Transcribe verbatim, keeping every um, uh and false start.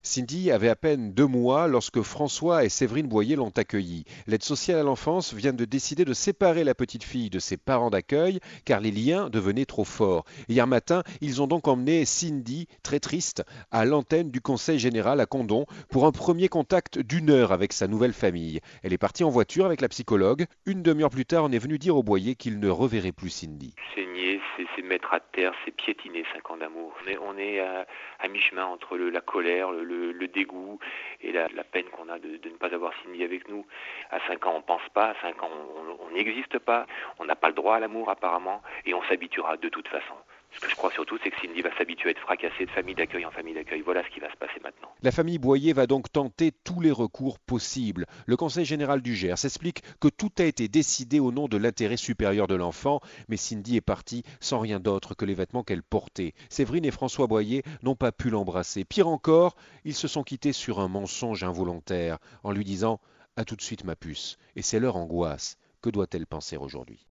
Cindy avait à peine deux mois lorsque François et Séverine Boyer l'ont accueillie. L'aide sociale à l'enfance vient de décider de séparer la petite fille de ses parents d'accueil car les liens devenaient trop forts. Hier matin, ils ont donc emmené Cindy, très triste, à l'antenne du Conseil général à Condom pour un premier contact d'une heure avec sa nouvelle famille. Elle est partie en voiture avec la psychologue. Une demi-heure plus tard, on est venu dire au Boyer qu'il ne reverrait plus Cindy. C'est nier, c'est c'est mettre à terre, c'est piétiner cinq ans d'amour. On est, on est à, à mi-chemin entre le- la colère, le, le- le dégoût et la, la peine qu'on a de, de ne pas avoir Cindy avec nous. À cinq ans, on pense pas, à cinq ans, on on n'existe pas, on n'a pas le droit à l'amour apparemment, et on s'habituera de toute façon. Ce que je crois surtout, c'est que Cindy va s'habituer à être fracassée de famille d'accueil en famille d'accueil. Voilà ce qui va se passer maintenant. La famille Boyer va donc tenter tous les recours possibles. Le Conseil général du Gers explique que tout a été décidé au nom de l'intérêt supérieur de l'enfant, mais Cindy est partie sans rien d'autre que les vêtements qu'elle portait. Séverine et François Boyer n'ont pas pu l'embrasser. Pire encore, ils se sont quittés sur un mensonge involontaire, en lui disant « À tout de suite ma puce », et c'est leur angoisse. Que doit-elle penser aujourd'hui?